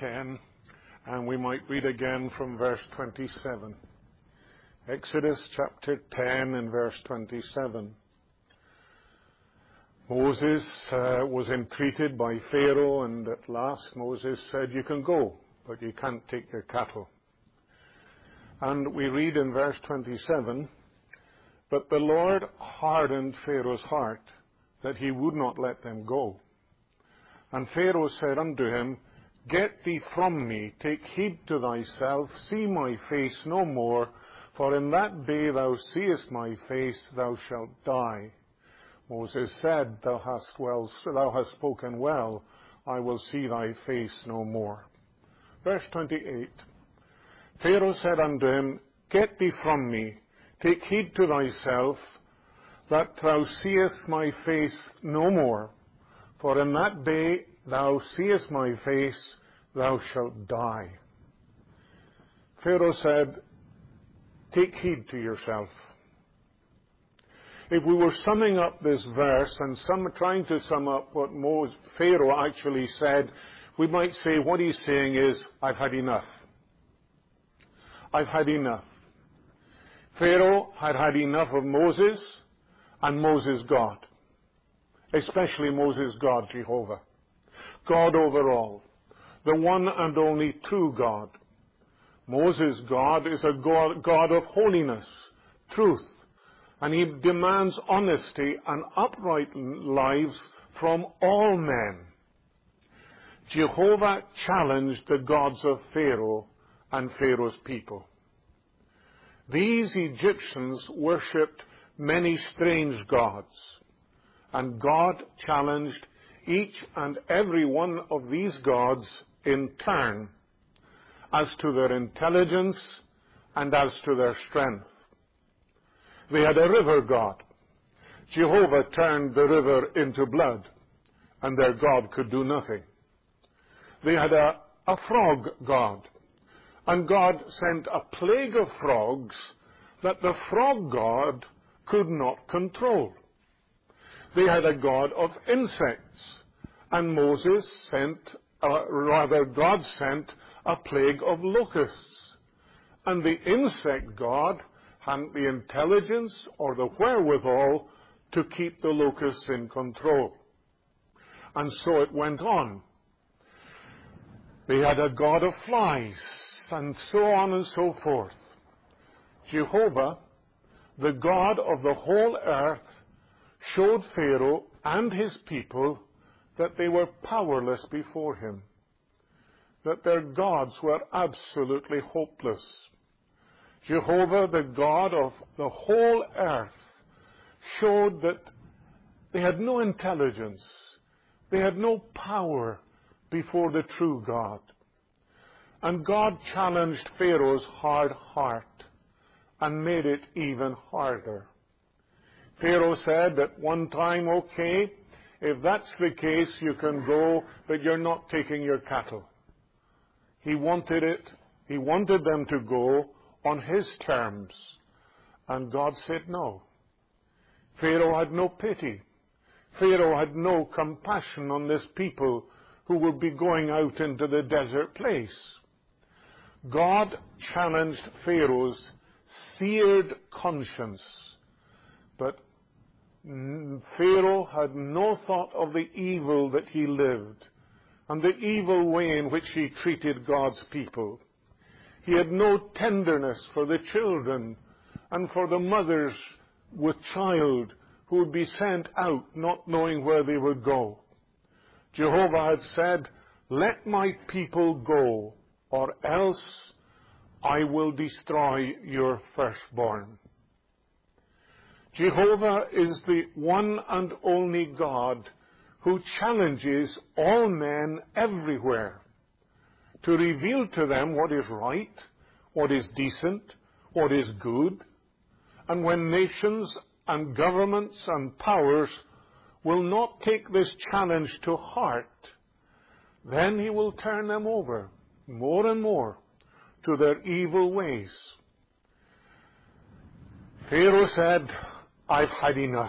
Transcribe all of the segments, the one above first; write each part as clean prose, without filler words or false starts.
10, and we might read again from verse 27. Exodus chapter 10 and verse 27. Moses was entreated by Pharaoh, and at last Moses said, "You can go, but you can't take your cattle." And we read in verse 27, "But the Lord hardened Pharaoh's heart, that he would not let them go. And Pharaoh said unto him, Get thee from me, take heed to thyself, see my face no more, for in that day thou seest my face, thou shalt die. Moses said, Thou hast spoken well, I will see thy face no more." Verse 28, Pharaoh said unto him, Get thee from me, take heed to thyself, that thou seest my face no more, for in that day thou seest my face, thou shalt die. Pharaoh said, take heed to yourself. If we were summing up this verse and trying to sum up what Pharaoh actually said, we might say what he's saying is, I've had enough. I've had enough. Pharaoh had had enough of Moses and Moses God. Especially Moses God, Jehovah. God over all. The one and only true God. Moses God is a God of holiness, truth, and he demands honesty and upright lives from all men. Jehovah challenged the gods of Pharaoh and Pharaoh's people. These Egyptians worshipped many strange gods, and God challenged each and every one of these gods in turn as to their intelligence and as to their strength. They had a river god. Jehovah turned the river into blood, and their God could do nothing. They had a frog god, and God sent a plague of frogs that the frog god could not control. They had a god of insects, and God sent a plague of locusts. And the insect god hadn't the intelligence or the wherewithal to keep the locusts in control. And so it went on. They had a god of flies, and so on and so forth. Jehovah, the God of the whole earth, showed Pharaoh and his people that they were powerless before him, that their gods were absolutely hopeless. Jehovah, the God of the whole earth, showed that they had no intelligence, they had no power before the true God. And God challenged Pharaoh's hard heart and made it even harder. Pharaoh said at one time, okay, if that's the case, you can go, but you're not taking your cattle. He wanted them to go on his terms. And God said no. Pharaoh had no pity. Pharaoh had no compassion on this people who would be going out into the desert place. God challenged Pharaoh's seared conscience, but Pharaoh had no thought of the evil that he lived and the evil way in which he treated God's people. He had no tenderness for the children and for the mothers with child who would be sent out not knowing where they would go. Jehovah had said, let my people go, or else I will destroy your firstborn. Jehovah is the one and only God who challenges all men everywhere to reveal to them what is right, what is decent, what is good. And when nations and governments and powers will not take this challenge to heart, then he will turn them over more and more to their evil ways. Pharaoh said, I've had enough.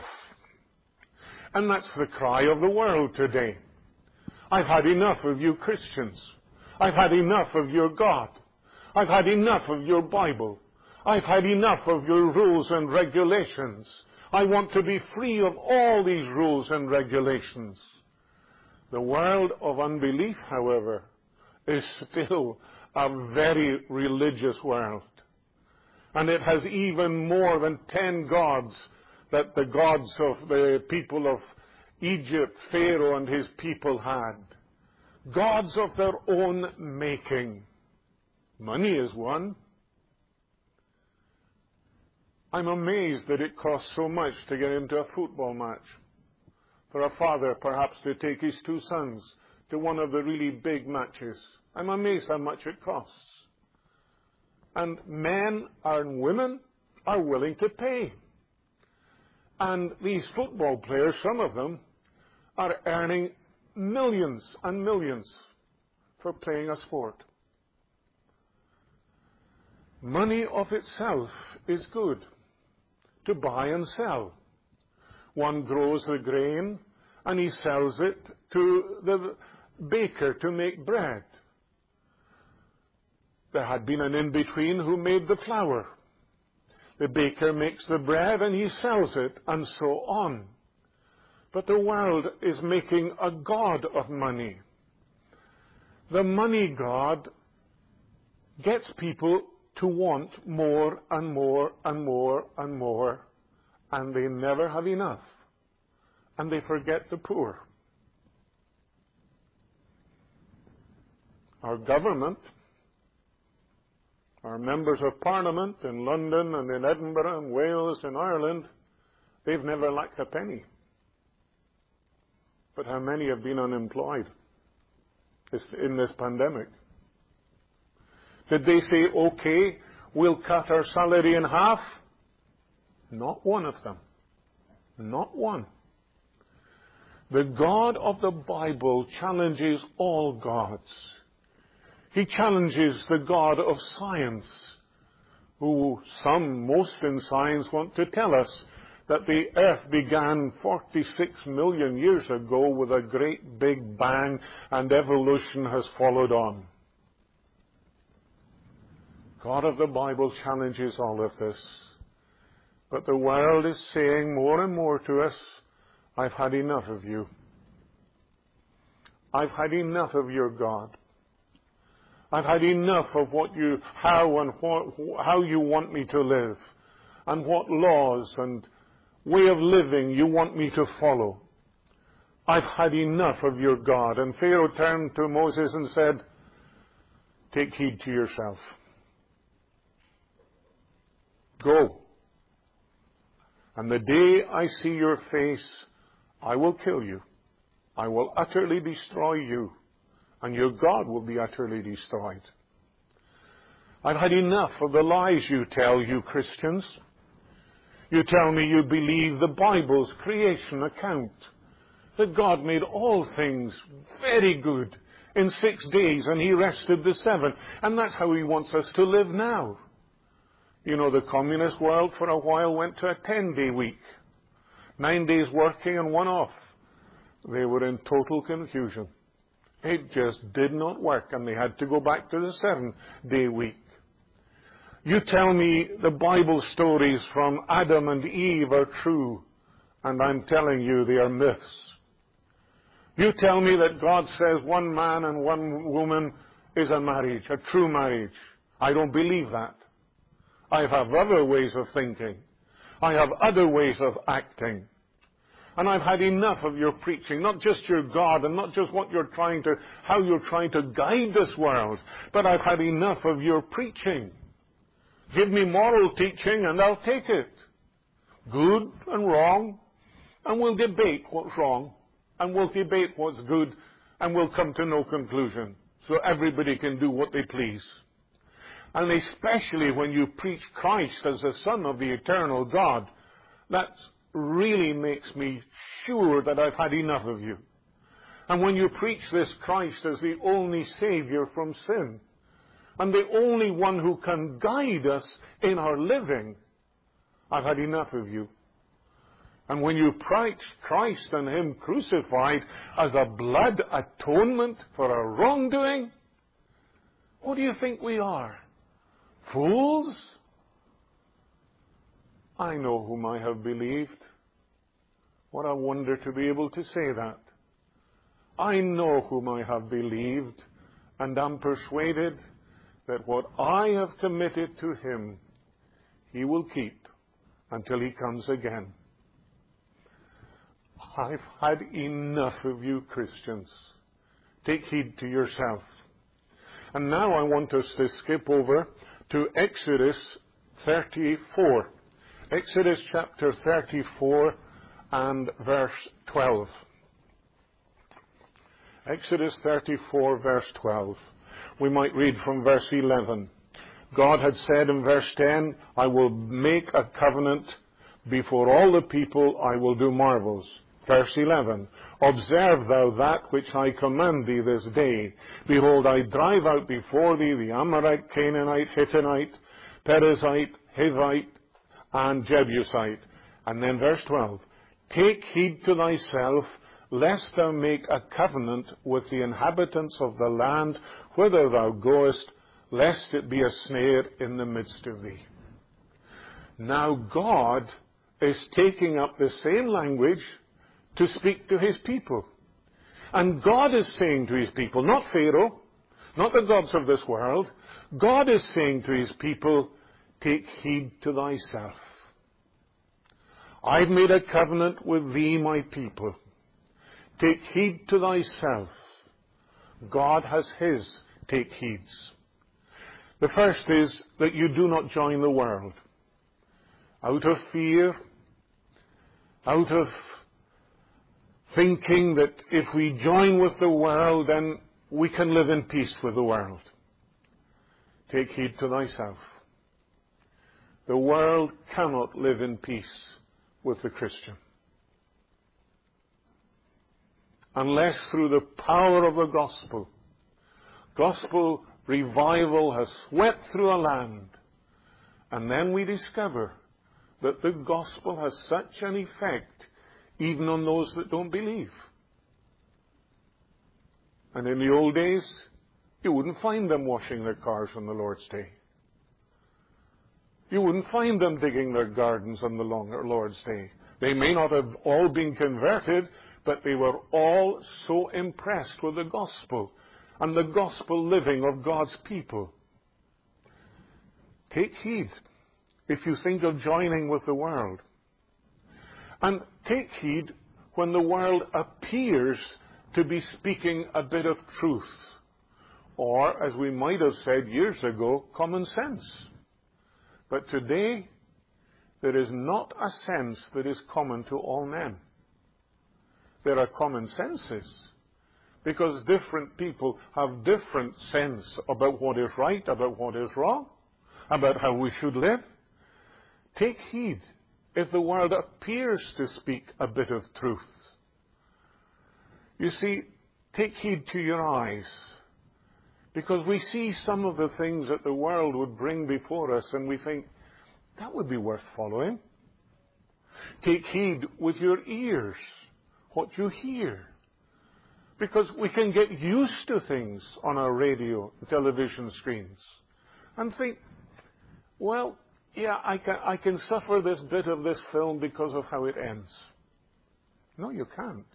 And that's the cry of the world today. I've had enough of you Christians. I've had enough of your God. I've had enough of your Bible. I've had enough of your rules and regulations. I want to be free of all these rules and regulations. The world of unbelief, however, is still a very religious world. And it has even more than 10 gods that the gods of the people of Egypt, Pharaoh and his people had. Gods of their own making. Money is one. I'm amazed that it costs so much to get into a football match. For a father, perhaps, to take his 2 sons to one of the really big matches. I'm amazed how much it costs. And men and women are willing to pay. And these football players, some of them, are earning millions and millions for playing a sport. Money of itself is good to buy and sell. One grows the grain and he sells it to the baker to make bread. There had been an in-between who made the flour. The baker makes the bread and he sells it, and so on. But the world is making a god of money. The money god gets people to want more and more and more and more, and they never have enough. And they forget the poor. Our government, our members of Parliament in London and in Edinburgh and Wales and Ireland, they've never lacked a penny. But how many have been unemployed in this pandemic? Did they say, okay, we'll cut our salary in half? Not one of them. Not one. The God of the Bible challenges all gods. He challenges the God of science, who most in science want to tell us that the earth began 46 million years ago with a great big bang, and evolution has followed on. God of the Bible challenges all of this. But the world is saying more and more to us, I've had enough of you. I've had enough of your God. I've had enough of how you want me to live, and what laws and way of living you want me to follow. I've had enough of your God. And Pharaoh turned to Moses and said, take heed to yourself. Go. And the day I see your face, I will kill you. I will utterly destroy you. And your God will be utterly destroyed. I've had enough of the lies you tell, you Christians. You tell me you believe the Bible's creation account, that God made all things very good in 6 days and he rested the 7th. And that's how he wants us to live now. You know, the communist world for a while went to a 10-day week. 9 days working and 1 off. They were in total confusion. It just did not work, and they had to go back to the 7-day week. You tell me the Bible stories from Adam and Eve are true, and I'm telling you they are myths. You tell me that God says one man and one woman is a marriage, a true marriage. I don't believe that. I have other ways of thinking. I have other ways of acting. And I've had enough of your preaching, not just your God and not just how you're trying to guide this world, but I've had enough of your preaching. Give me moral teaching and I'll take it. Good and wrong, and we'll debate what's wrong, and we'll debate what's good, and we'll come to no conclusion, so everybody can do what they please. And especially when you preach Christ as the Son of the eternal God, that really makes me sure that I've had enough of you. And when you preach this Christ as the only Savior from sin, and the only one who can guide us in our living, I've had enough of you. And when you preach Christ and Him crucified as a blood atonement for our wrongdoing, What do you think we are? Fools? I know whom I have believed. What a wonder to be able to say that. I know whom I have believed, and am persuaded that what I have committed to him, he will keep until he comes again. I've had enough of you Christians. Take heed to yourself. And now I want us to skip over to Exodus 34. Exodus chapter 34 and verse 12. Exodus 34 verse 12. We might read from verse 11. God had said in verse 10, I will make a covenant before all the people, I will do marvels. Verse 11, observe thou that which I command thee this day. Behold, I drive out before thee the Amorite, Canaanite, Hittite, Perizzite, Hivite, and Jebusite. And then verse 12, take heed to thyself, lest thou make a covenant with the inhabitants of the land whither thou goest, lest it be a snare in the midst of thee. Now God is taking up the same language to speak to his people. And God is saying to his people, not Pharaoh, not the gods of this world, God is saying to his people, take heed to thyself. I've made a covenant with thee, my people. Take heed to thyself. God has his take heeds. The first is that you do not join the world. Out of fear, out of thinking that if we join with the world, then we can live in peace with the world. Take heed to thyself. The world cannot live in peace with the Christian, unless through the power of the gospel revival has swept through a land, and then we discover that the gospel has such an effect even on those that don't believe. And in the old days, you wouldn't find them washing their cars on the Lord's Day. You wouldn't find them digging their gardens on the Lord's Day. They may not have all been converted, but they were all so impressed with the gospel and the gospel living of God's people. Take heed if you think of joining with the world. And take heed when the world appears to be speaking a bit of truth, or, as we might have said years ago, common sense. But today, there is not a sense that is common to all men. There are common senses, because different people have different sense about what is right, about what is wrong, about how we should live. Take heed if the world appears to speak a bit of truth. You see, take heed to your eyes, because we see some of the things that the world would bring before us and we think, that would be worth following. Take heed with your ears, what you hear, because we can get used to things on our radio and television screens and think, well, yeah, I can suffer this bit of this film because of how it ends. No, you can't.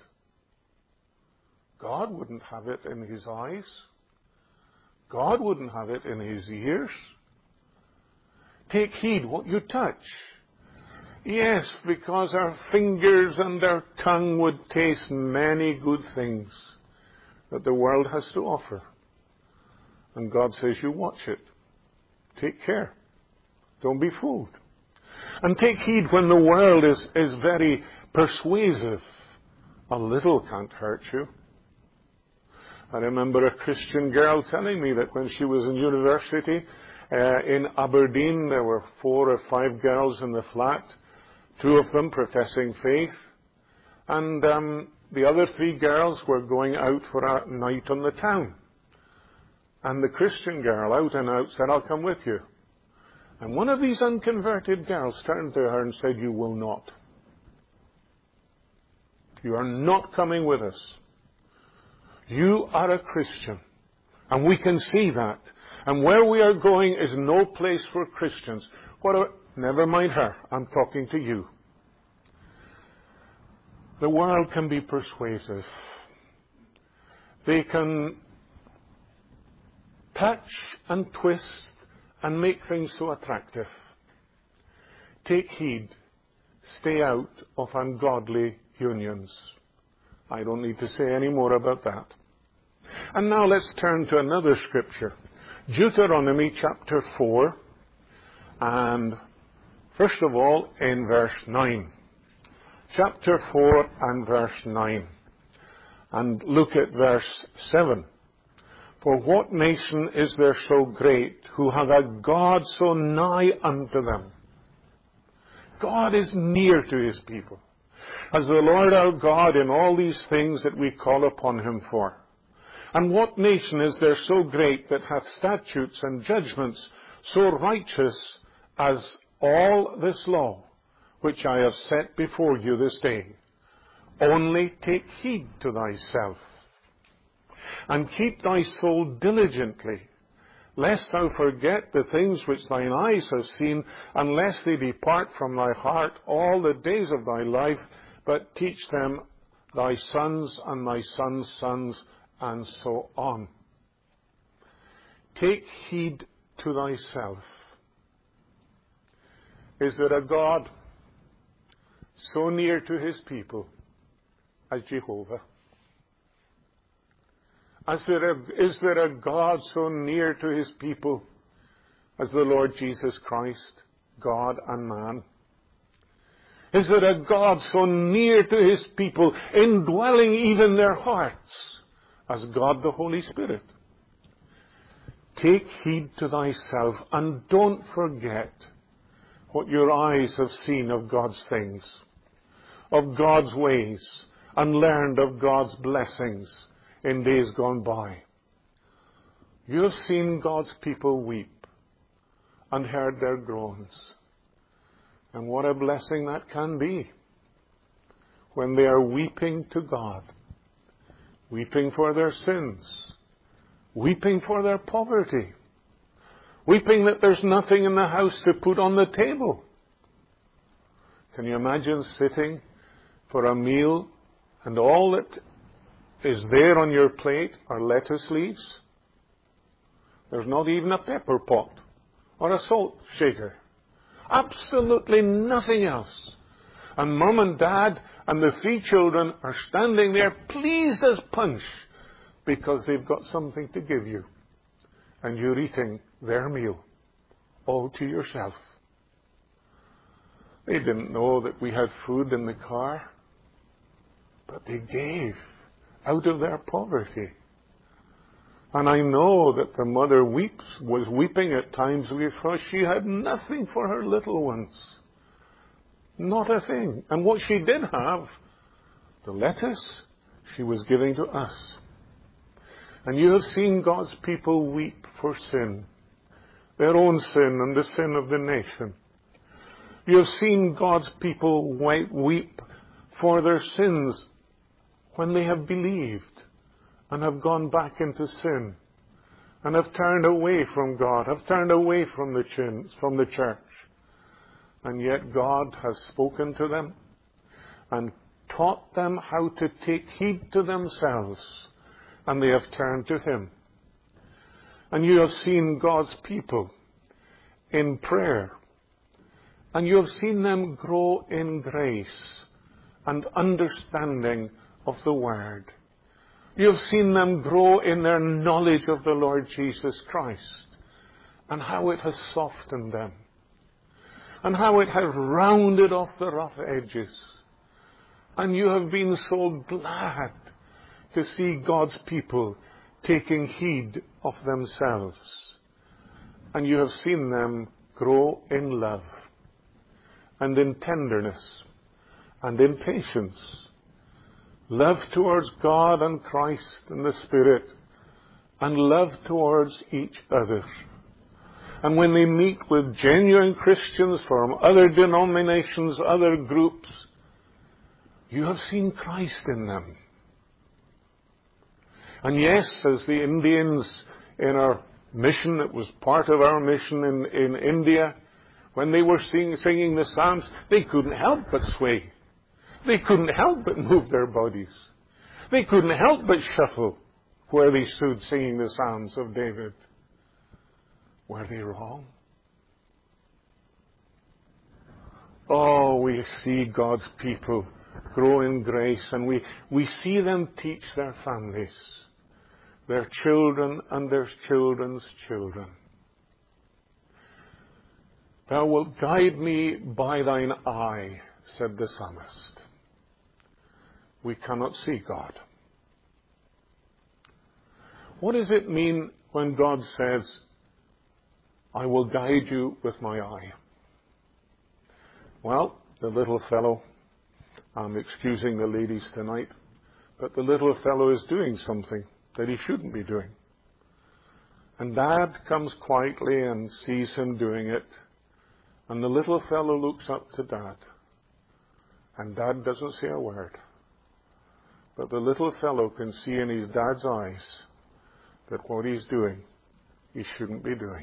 God wouldn't have it in his eyes. God wouldn't have it in his ears. Take heed what you touch. Yes, because our fingers and our tongue would taste many good things that the world has to offer. And God says, you watch it. Take care. Don't be fooled. And take heed when the world is very persuasive. A little can't hurt you. I remember a Christian girl telling me that when she was in university in Aberdeen, there were 4 or 5 girls in the flat, 2 of them professing faith, and the other 3 girls were going out for a night on the town. And the Christian girl, out and out, said, I'll come with you. And one of these unconverted girls turned to her and said, you will not. You are not coming with us. You are a Christian. And we can see that. And where we are going is no place for Christians. Never mind her. I'm talking to you. The world can be persuasive. They can touch and twist and make things so attractive. Take heed. Stay out of ungodly unions. I don't need to say any more about that. And now let's turn to another scripture. Deuteronomy chapter 4. And first of all, in verse 9. Chapter 4 and verse 9. And look at verse 7. For what nation is there so great who hath a God so nigh unto them? God is near to his people, as the Lord our God in all these things that we call upon him for. And what nation is there so great that hath statutes and judgments so righteous as all this law, which I have set before you this day? Only take heed to thyself, and keep thy soul diligently, lest thou forget the things which thine eyes have seen, unless they depart from thy heart all the days of thy life, but teach them thy sons and thy sons' sons, and so on. Take heed to thyself. Is there a God so near to his people as Jehovah? Is there a God so near to his people as the Lord Jesus Christ, God and man? Is there a God so near to his people, indwelling even their hearts, as God the Holy Spirit? Take heed to thyself, and don't forget what your eyes have seen of God's things, of God's ways, and learned of God's blessings in days gone by. You have seen God's people weep and heard their groans. And what a blessing that can be when they are weeping to God, weeping for their sins, weeping for their poverty, weeping that there's nothing in the house to put on the table. Can you imagine sitting for a meal and all that is there on your plate are lettuce leaves? There's not even a pepper pot or a salt shaker. Absolutely nothing else. And Mum and Dad and the 3 children are standing there pleased as punch because they've got something to give you. And you're eating their meal all to yourself. They didn't know that we had food in the car, but they gave out of their poverty. And I know that the mother was weeping at times because she had nothing for her little ones. Not a thing. And what she did have, the lettuce, she was giving to us. And you have seen God's people weep for sin, their own sin and the sin of the nation. You have seen God's people weep for their sins when they have believed and have gone back into sin and have turned away from God, have turned away from the church. And yet God has spoken to them and taught them how to take heed to themselves, and they have turned to him. And you have seen God's people in prayer, and you have seen them grow in grace and understanding of the Word. You have seen them grow in their knowledge of the Lord Jesus Christ, and how it has softened them, and how it has rounded off the rough edges. And you have been so glad to see God's people taking heed of themselves. And you have seen them grow in love, and in tenderness, and in patience. Love towards God and Christ and the Spirit, and love towards each other. And when they meet with genuine Christians from other denominations, other groups, you have seen Christ in them. And yes, as the Indians in our mission that was part of our mission in India, when they were singing the Psalms, they couldn't help but sway. They couldn't help but move their bodies. They couldn't help but shuffle where they stood singing the Psalms of David. Were they wrong? Oh, we see God's people grow in grace, and we see them teach their families, their children and their children's children. Thou wilt guide me by thine eye, said the psalmist. We cannot see God. What does it mean when God says, I will guide you with my eye? Well, the little fellow, I'm excusing the ladies tonight, but the little fellow is doing something that he shouldn't be doing. And Dad comes quietly and sees him doing it, and the little fellow looks up to Dad, and Dad doesn't say a word. But the little fellow can see in his dad's eyes that what he's doing, he shouldn't be doing.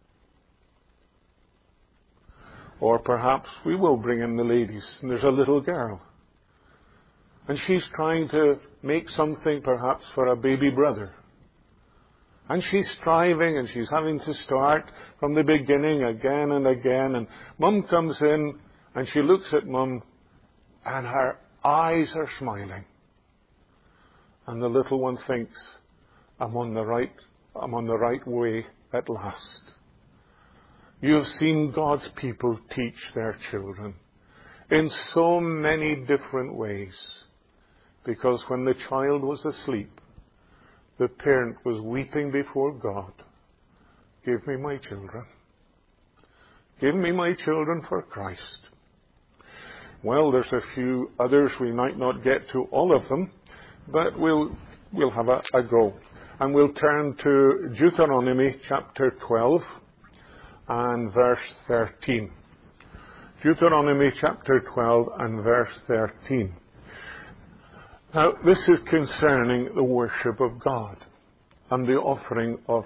Or perhaps we will bring in the ladies, and there's a little girl, and she's trying to make something perhaps for a baby brother. And she's striving, and she's having to start from the beginning again and again, and Mum comes in, and she looks at Mum, and her eyes are smiling. And the little one thinks, I'm on the right way at last. You have seen God's people teach their children in so many different ways. Because when the child was asleep, the parent was weeping before God. Give me my children. Give me my children for Christ. Well, there's a few others. We might not get to all of them, but we'll have a go. And we'll turn to Deuteronomy chapter 12 and verse 13. Deuteronomy chapter 12 and verse 13. Now, this is concerning the worship of God and the offering of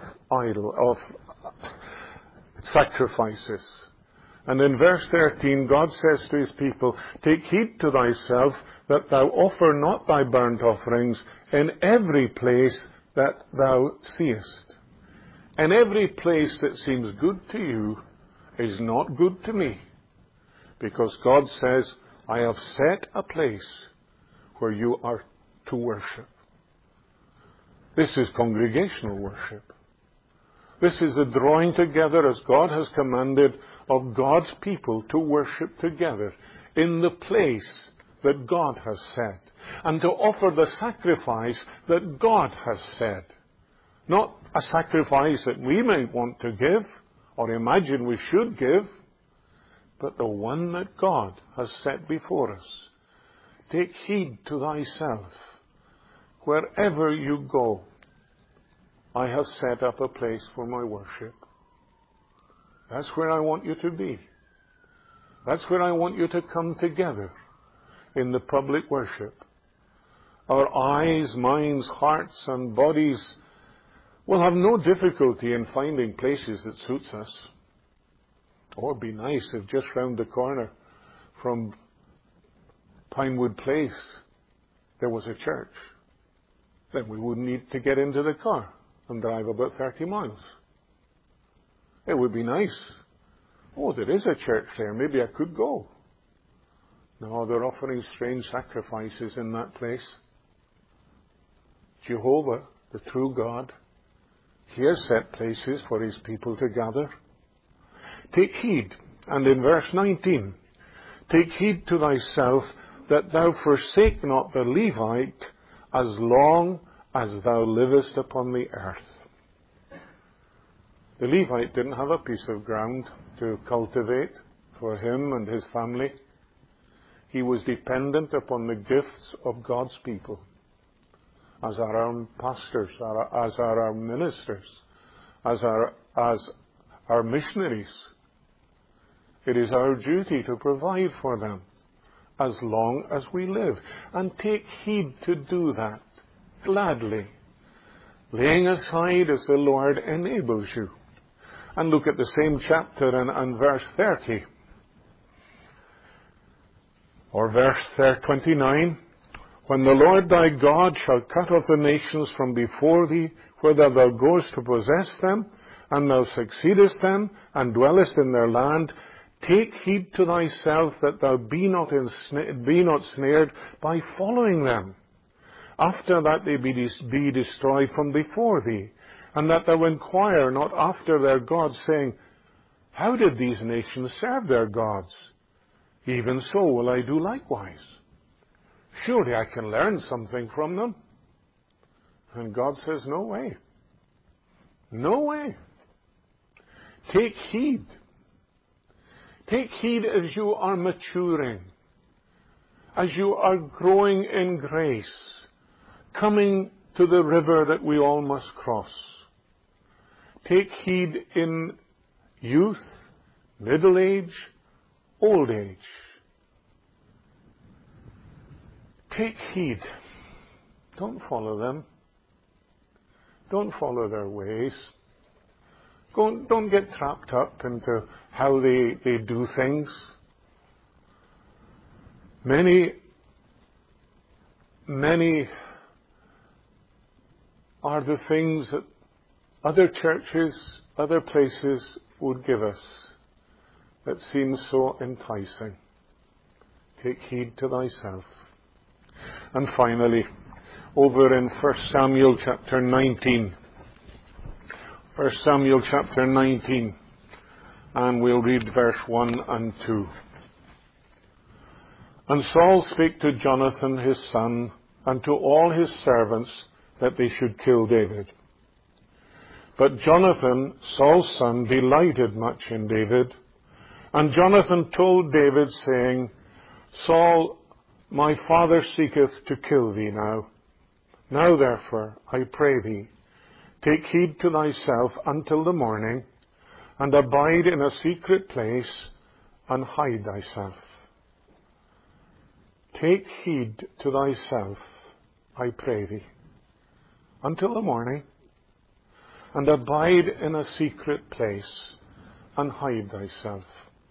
sacrifices. And in verse 13, God says to his people, take heed to thyself that thou offer not thy burnt offerings in every place that thou seest. And every place that seems good to you is not good to me. Because God says, I have set a place where you are to worship. This is congregational worship. This is the drawing together, as God has commanded, of God's people to worship together in the place that God has set, and to offer the sacrifice that God has said. Not a sacrifice that we may want to give or imagine we should give, but the one that God has set before us. Take heed to thyself. Wherever you go, I have set up a place for my worship. That's where I want you to be. That's where I want you to come together in the public worship. Our eyes, minds, hearts, and bodies will have no difficulty in finding places that suits us. Or it'd be nice if just round the corner from Pinewood Place there was a church. Then we wouldn't need to get into the car and drive about 30 miles. It would be nice. Oh, there is a church there. Maybe I could go. No, they're offering strange sacrifices in that place. Jehovah, the true God, he has set places for his people to gather. Take heed, and in verse 19, take heed to thyself that thou forsake not the Levite as long as thou livest upon the earth. The Levite didn't have a piece of ground to cultivate for him and his family. He was dependent upon the gifts of God's people, as are our pastors, as are our ministers, as our missionaries. It is our duty to provide for them as long as we live, and take heed to do that gladly. laying aside as the Lord enables you. And look at the same chapter and verse 30. Or verse 29. When the Lord thy God shall cut off the nations from before thee, whither thou goest to possess them, and thou succeedest them, and dwellest in their land, take heed to thyself that thou be not snared by following them, after that they be destroyed from before thee, and that thou inquire not after their gods, saying, how did these nations serve their gods? Even so will I do likewise. Surely I can learn something from them. And God says, no way. No way. Take heed. Take heed as you are maturing, as you are growing in grace, coming to the river that we all must cross. Take heed in youth, middle age, old age. Take heed. Don't follow them. Don't follow their ways. Don't get trapped up into how they do things. Many are the things that other churches, other places would give us that seem so enticing. Take heed to thyself. And finally, over in 1 Samuel chapter 19. 1 Samuel chapter 19. And we'll read verse 1 and 2. And Saul spake to Jonathan his son, and to all his servants, that they should kill David. But Jonathan, Saul's son, delighted much in David. And Jonathan told David, saying, Saul, my father seeketh to kill thee now. Now therefore, I pray thee, take heed to thyself until the morning, and abide in a secret place, and hide thyself. Take heed to thyself, I pray thee, until the morning, and abide in a secret place, and hide thyself.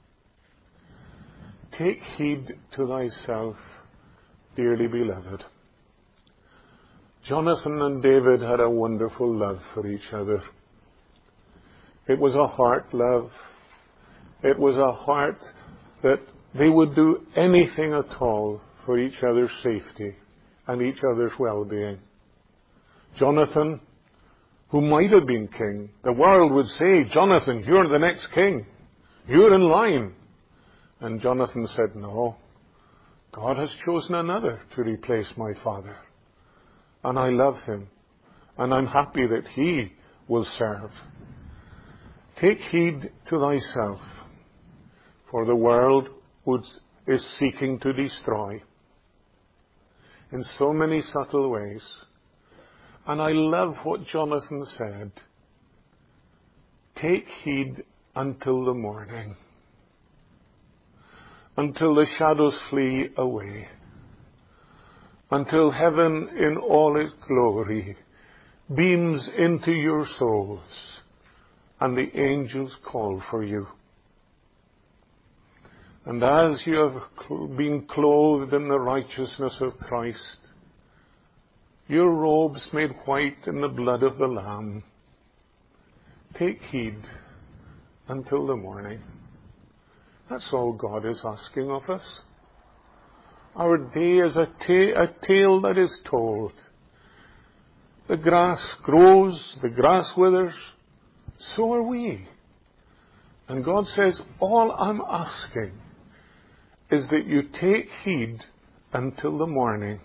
Take heed to thyself, dearly beloved. Jonathan and David had a wonderful love for each other. It was a heart love. It was a heart that they would do anything at all for each other's safety and each other's well-being. Jonathan, who might have been king, the world would say, Jonathan, you're the next king. You're in line. And Jonathan said, no, God has chosen another to replace my father. And I love him. And I'm happy that he will serve. Take heed to thyself, for the world is seeking to destroy in so many subtle ways. And I love what Jonathan said. Take heed until the morning, until the shadows flee away, until heaven in all its glory beams into your souls, and the angels call for you. And as you have been clothed in the righteousness of Christ, your robes made white in the blood of the Lamb, take heed until the morning. That's all God is asking of us. Our day is a tale that is told. The grass grows, the grass withers, so are we. And God says, all I'm asking is that you take heed until the morning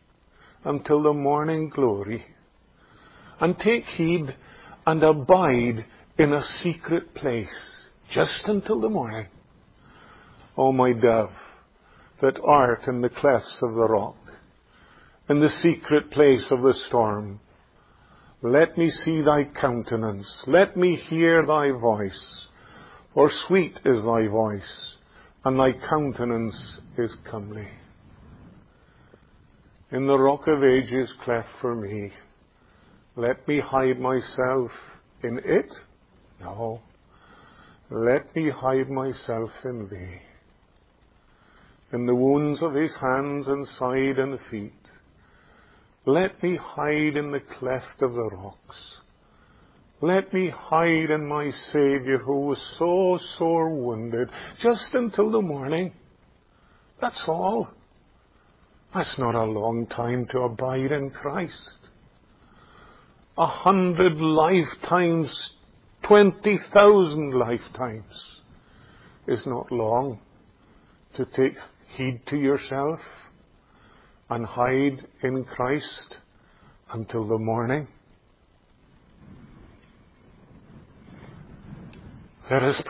glory, and take heed and abide in a secret place, just until the morning. O my dove, that art in the clefts of the rock, in the secret place of the storm, let me see thy countenance, let me hear thy voice, for sweet is thy voice, and thy countenance is comely. In the rock of ages cleft for me, Let me hide myself in it? No. Let me hide myself in Thee, in the wounds of His hands and side and feet. Let me hide in the cleft of the rocks. Let me hide in my Saviour who was so sore wounded, just until the morning. That's all. That's not a long time to abide in Christ. 100 lifetimes, 20,000 lifetimes is not long to take heed to yourself and hide in Christ until the morning. Let us